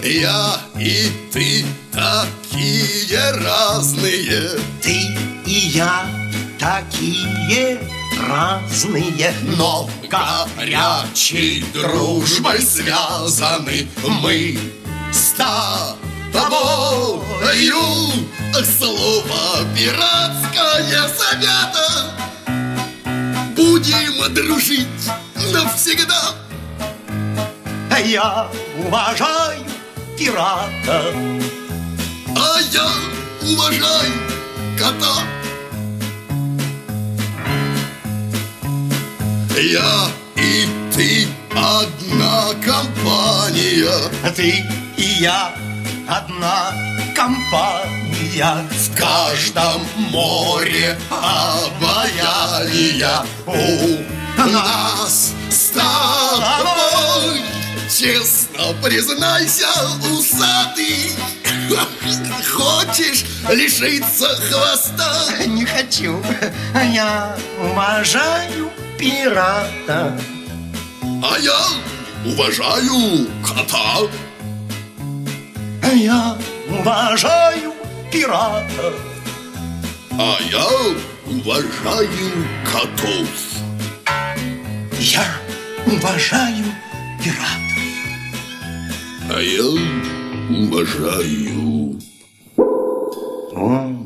Я и ты такие разные. Ты и я такие разные, но горячей дружбой связаны мы с тобою. Слово пиратское завято. Будем дружить навсегда. Я уважаю пирата, а я уважаю кота. Я и ты одна компания. ты и я одна компания. В каждом море обаяния у нас с тобой. Честно признайся, усатый, хочешь лишиться хвоста? Не хочу. Я уважаю пирата, а я уважаю кота. Я уважаю пирата, а я уважаю котов. Я уважаю пирата, а я уважаю